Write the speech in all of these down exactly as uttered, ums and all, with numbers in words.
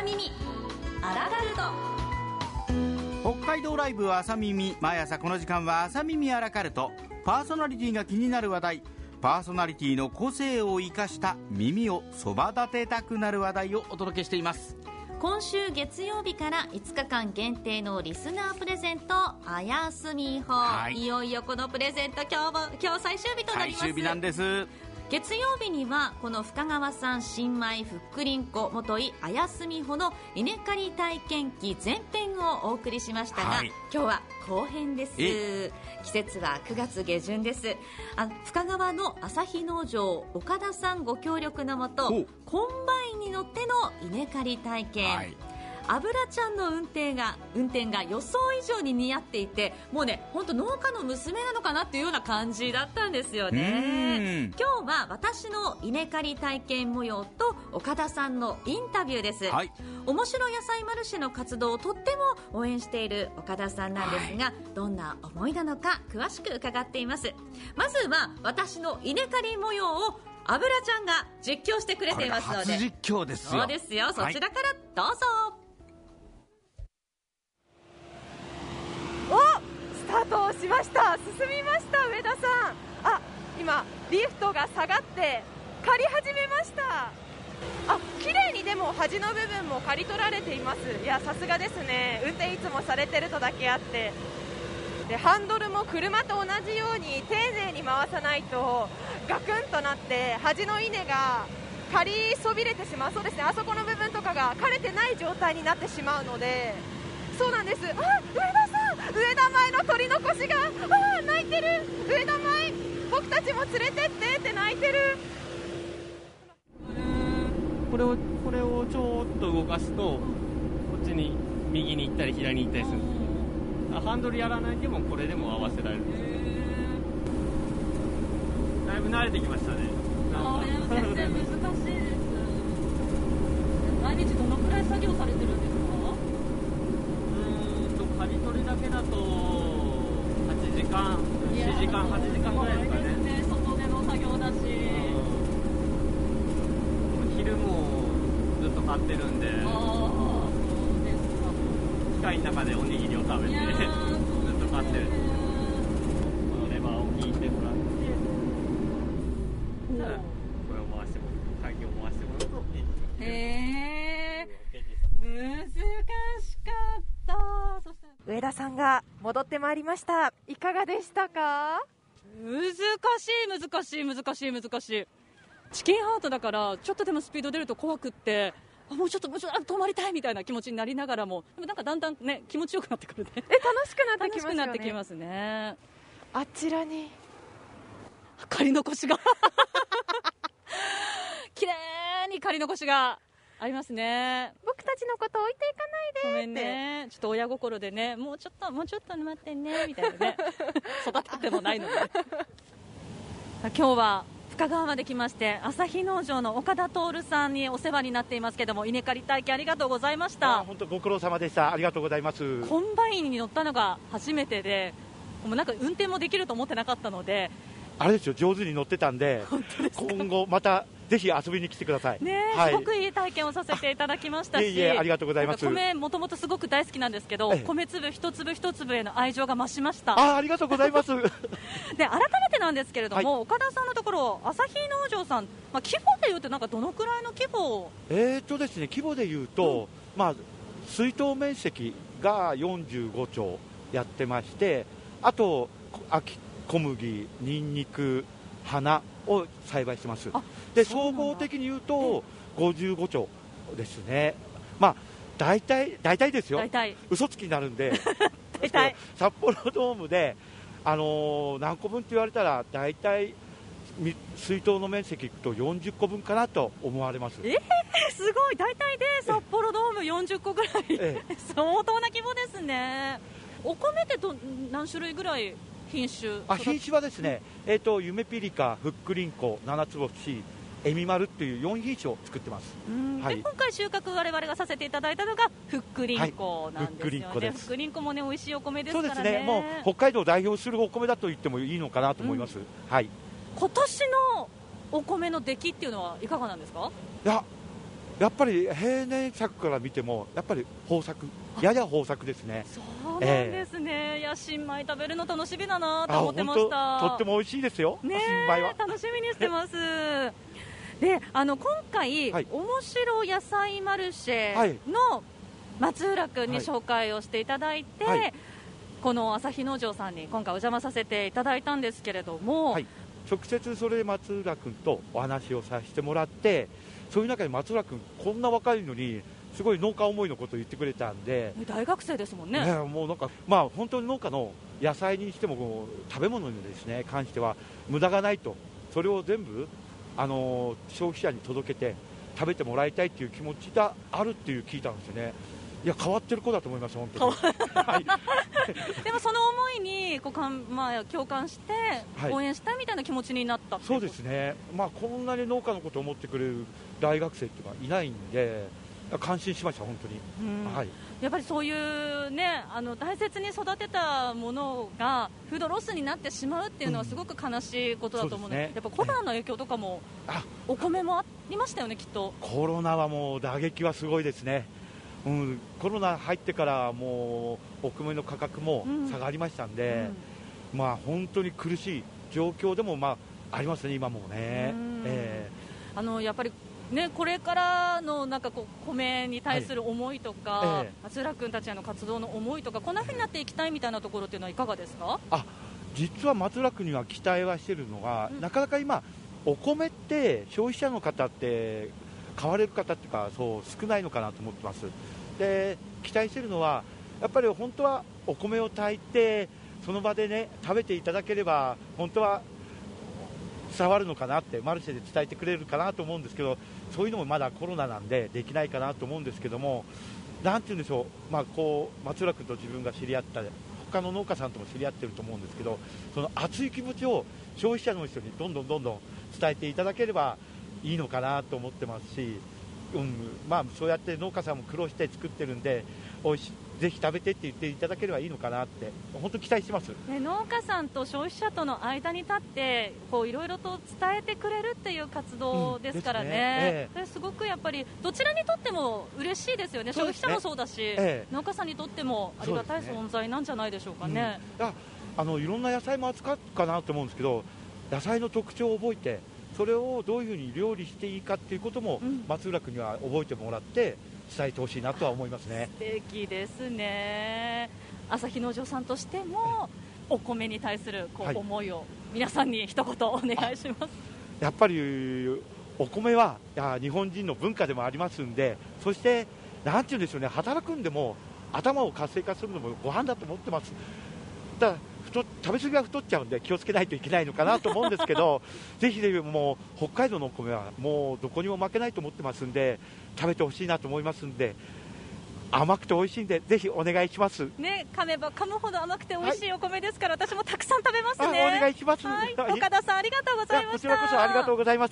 耳アラカルト。北海道ライブ朝耳、毎朝この時間は朝耳アラカルト。パーソナリティが気になる話題、パーソナリティの個性を生かした耳をそば立てたくなる話題をお届けしています。 今週月曜日からいつかかん限定のリスナープレゼントあやすみほ、はい、いよいよこのプレゼント今日も今日最終日となります。 最終日なんです。 月曜日にはこの深川さん新米ふっくりんこ元井あやすみほの稲刈り体験記前編をお送りしましたが、はい、今日は後編です。季節はくがつげじゅんです。あ深川の朝日農場岡田さんご協力のもとコンバインに乗っての稲刈り体験、はい、油ちゃんの運転が運転が予想以上に似合っていて、もうね本当農家の娘なのかなっていうような感じだったんですよね。今日は私の稲刈り体験模様と岡田さんのインタビューです、はい、面白野菜マルシェの活動をとっても応援している岡田さんなんですが、はい、どんな思いなのか詳しく伺っています。まずは私の稲刈り模様を油ちゃんが実況してくれていますので、 初実況ですよ。 そうですよ、そちらからどうぞ、はいおスタートしました。進みました。上田さん、あ今リフトが下がって刈り始めました。あ綺麗にでも端の部分も刈り取られています。いやさすがですね。運転いつもされてるとだけあって、でハンドルも車と同じように丁寧に回さないとガクンとなって端の稲が刈りそびれてしまう。そうですね、あそこの部分とかが刈れてない状態になってしまうので、そうなんです。あ上田さん、上田前の取り残しがあ泣いてる。上田前僕たちも連れてってって泣いてる。 これをこれをちょっと動かすとこっちに右に行ったり左に行ったりするんです。ハンドルやらないでもこれでも合わせられるんですよ。だいぶ慣れてきましたね。 ああ全然難しいです。毎日どのくらい作業されてるんですか？ 刈り取りだけだとはちじかん、しちじかん、はちじかんぐらいですかね。 ね、外での作業だし、 昼もずっと買ってるんで、あそうですか。 機械の中でおにぎりを食べてずっと買ってるんですよ。このレバーを引いてもらって、これを回してもらう、鍵を回してもらうといいです。 へー、難しかった。 上田さんが戻ってまいりました。いかがでしたか？ 難しい難しい難しい難しい。チキンハートだからちょっとでもスピード出ると怖くって、あもうちょっともうちょっと止まりたいみたいな気持ちになりながらも、でもなんかだんだんね気持ちよくなってくるね。 え楽しくなってきますよね。 楽しくなってきますね。 あちらに刈り残しが綺麗に刈り残しがありますね。 僕たちのこと置いていかないでって。 ごめんね、ちょっと親心でね、もうちょっともうちょっと待ってねみたいなね育ててもないので今日は深川まで来まして、朝日農場の岡田徹さんにお世話になっていますけども、稲刈り体験ありがとうございました。 本当ご苦労様でした。ありがとうございます。 コンバインに乗ったのが初めてで、もうなんか運転もできると思ってなかったので、 あれですよ、上手に乗ってたんで、今後またぜひ遊びに来てください。 ね、はい、すごくいい体験をさせていただきましたし、 いえいえありがとうございます。 米もともとすごく大好きなんですけど、米粒一粒一粒への愛情が増しました。 あありがとうございますで改めてなんですけれども、はい、岡田さんのところ朝日農場さん、まあ、規模でいうとなんかどのくらいの規模？ えーとですね規模でいうと、うん、まあ水稲面積がよんじゅうごちょうやってまして、あと秋小麦、ニンニク、花を栽培してます。で総合的に言うとごじゅうごちょうですね。まあ大体大体ですよ、大体嘘つきになるんで大体札幌ドームで、あのー、何個分って言われたら大体水筒の面積いくとよんじゅっこぶんかなと思われます。 えー、すごい。大体で札幌ドームよんじゅっこぐらい、ええ、相当な規模ですね。お米ってど何種類ぐらい品種？ あ品種はですね、えーと、ゆめぴりか、ふっくりんこ、七つ星、えみまるっていうよんひんしゅを作ってます。 はい、で今回収穫我々がさせていただいたのがふっくりんこなんですよね。はい、ふっくりんこもね美味しいお米ですからね。 そうですね、もう北海道を代表するお米だと言ってもいいのかなと思います。うん、はい。 今年のお米の出来っていうのはいかがなんですか？ いややっぱり平年作から見てもやっぱり豊作、やや豊作ですね。 そうなんですね、えー、いや新米食べるの楽しみだなと思ってました。 とっても美味しいですよ、 ね、 新米は楽しみにしてますで、あの今回、はい、面白野菜マルシェの松浦君に紹介をしていただいて、はいはい、この朝日農場さんに今回お邪魔させていただいたんですけれども、はい、 直接それで松浦君とお話をさせてもらって、そういう中で松浦君こんな若いのにすごい農家思いのことを言ってくれたんで、 大学生ですもんね。 ね、もうなんか、まあ、本当に農家の野菜にしてもこう食べ物にですね関しては無駄がないと、それを全部あの消費者に届けて食べてもらいたいっていう気持ちがあるっていう聞いたんですよね。いや変わってる子だと思います本当にはい、 でもその思いにこうかん、まあ、共感して応援したいみたいな気持ちになった、はい、 そうですね、まあ、こんなに農家のことを思ってくれる大学生っていうのはいないんで感心しました本当に、はい、 やっぱりそういう、ね、あの大切に育てたものがフードロスになってしまうっていうのはすごく悲しいことだと思うので、うん、やっぱコロナの影響とかも、あお米もありましたよねきっと。 コロナはもう打撃はすごいですね、うん、コロナ入ってからもうお米の価格も下がりましたんで、うんうん、まあ、本当に苦しい状況でも、まあ、ありますね今もね、えー、あのやっぱりね、これからのなんかこう米に対する思いとか、はい、ええ、松浦君たちの活動の思いとかこんな風になっていきたいみたいなところっていうのはいかがですか。 あ、実は松浦君には期待はしているのが、うん、なかなか今お米って消費者の方って買われる方っていうかそう少ないのかなと思ってます。で期待しているのはやっぱり本当はお米を炊いてその場でね食べていただければ本当は伝わるのかなって、マルシェで伝えてくれるかなと思うんですけど、そういうのもまだコロナなんでできないかなと思うんですけども、なんていうんでしょう、まあ、こう松浦君と自分が知り合った他の農家さんとも知り合ってると思うんですけど、その熱い気持ちを消費者の人にどんどんどんどん伝えていただければいいのかなと思ってますし、うんまあ、そうやって農家さんも苦労して作ってるんで、おいしぜひ食べてって言っていただければいいのかなって本当に期待してます、 ね、農家さんと消費者との間に立っていろいろと伝えてくれるっていう活動ですからね、うんね、ええ、すごくやっぱりどちらにとっても嬉しいですよね。消費者もそうだし、ええ、農家さんにとってもありがたい存在なんじゃないでしょうかね。 うん、ああのいろんな野菜も扱うかなと思うんですけど、野菜の特徴を覚えてそれをどういうふうに料理していいかっていうことも、うん、松浦君には覚えてもらって伝えてほしいなとは思いますね。 素敵ですね。朝日農場さんとしてもお米に対するこう、はい、思いを皆さんに一言お願いします。 やっぱりお米はいや日本人の文化でもありますんで、そしてなんていうんでしょうね、働くんでも頭を活性化するのもご飯だと思ってます。だから食べ過ぎは太っちゃうんで気をつけないといけないのかなと思うんですけどぜひぜひもう北海道のお米はもうどこにも負けないと思ってますんで食べてほしいなと思いますんで、甘くて美味しいんでぜひお願いします、 ね、噛めば噛むほど甘くて美味しいお米ですから、はい、私もたくさん食べますね。 お願いします、 はい、岡田さんありがとうございました。 こちらこそありがとうございます。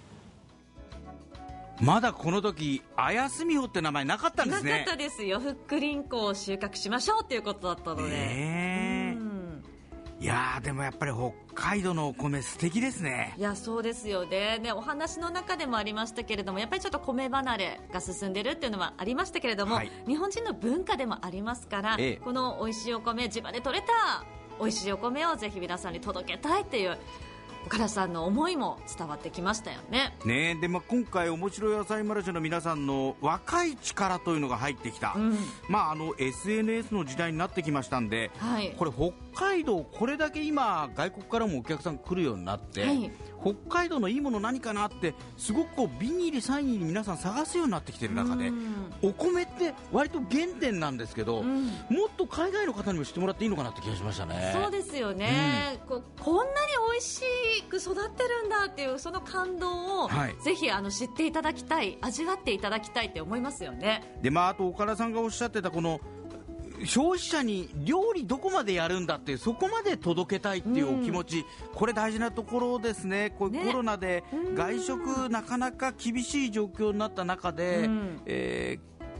まだこの時綾澄穂って名前なかったんですね。 なかったですよ。ふっくりんこを収穫しましょうということだったので、 ね、いやでもやっぱり北海道のお米素敵ですね。 いやそうですよね。でお話の中でもありましたけれども、やっぱりちょっと米離れが進んでるっていうのはありましたけれども、はい、日本人の文化でもありますから、ええ、この美味しいお米、地場で採れた美味しいお米をぜひ皆さんに届けたいっていう岡田さんの思いも伝わってきましたよね。 ねで、まあ、今回面白い野菜マルシェの皆さんの若い力というのが入ってきた、うん、まあ、あの エスエヌエス の時代になってきましたんで、はい、これ北海道これだけ今外国からもお客さん来るようになって、はい、北海道のいいもの何かなってすごくこう瓶に入りサイン入り皆さん探すようになってきてる中で、お米って割と原点なんですけど、うん、もっと海外の方にも知ってもらっていいのかなって気がしましたね。 そうですよね、うん、こ, こんなに美味しく育ってるんだっていうその感動を、はい、ぜひあの知っていただきたい、味わっていただきたいって思いますよね。 で、まあ、あと岡田さんがおっしゃってたこの消費者に料理どこまでやるんだっていうそこまで届けたいっていうお気持ち、うん、これ大事なところですね。こうコロナで外食なかなか厳しい状況になった中で、うん、えー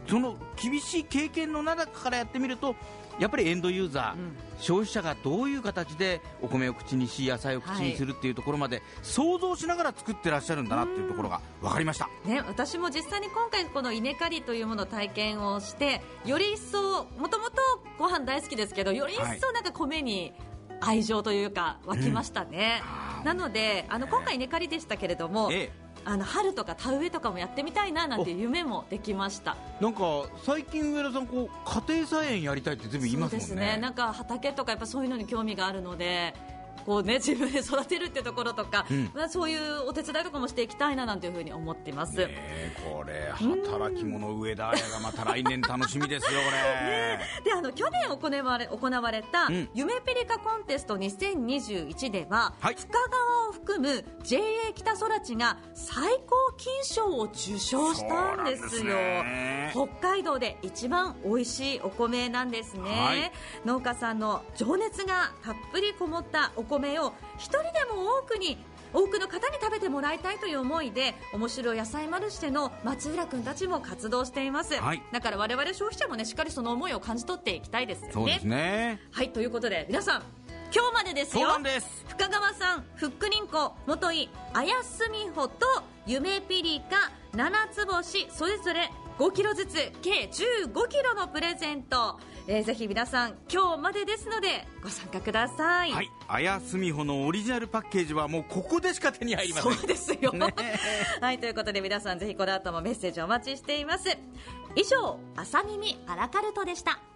その厳しい経験の中からやってみるとやっぱりエンドユーザー、うん、消費者がどういう形でお米を口にし野菜を口にするっていうところまで想像しながら作ってらっしゃるんだなっていうところが分かりました、 ね、私も実際に今回この稲刈りというものを体験をしてより一層もともとご飯大好きですけどより一層なんか米に愛情というか湧きましたね、うん、なのであの今回稲刈りでしたけれども、ええあの春とか田植えとかもやってみたいななんていう夢もできました。 なんか最近上田さんこう家庭菜園やりたいって全部言いますもんね。 そうですね、なんか畑とかやっぱそういうのに興味があるのでこう、ね、自分で育てるってところとか、うんまあ、そういうお手伝いとかもしていきたいななんていうふうに思っています、 ね、これ働き者上田彩がまた来年楽しみですよこれ、 ね、であの去年行われ、行われた、うん、夢ピリカコンテストにせんにじゅういちでは、はい、深川を含む ジェーエー 北空知が最高金賞を受賞したんですよ。です北海道で一番美味しいお米なんですね、はい、農家さんの情熱がたっぷりこもったお米を一人でも多くに多くの方に食べてもらいたいという思いで面白い野菜マルシェの松浦君たちも活動しています、はい、だから我々消費者も、ね、しっかりその思いを感じ取っていきたいですよね。 そうですね、 はい、ということで皆さん今日までですよ。 そうなんです。 深川さん、ふっくりんこ、もとい、あやすみほと夢ピリカ七つ星それぞれごキロずつ計じゅうごキロのプレゼント、えー、ぜひ皆さん今日までですのでご参加ください。 はい、あやすみほのオリジナルパッケージはもうここでしか手に入りません。 そうですよ、ね、はいということで皆さんぜひこの後もメッセージお待ちしています。以上朝耳アラカルトでした。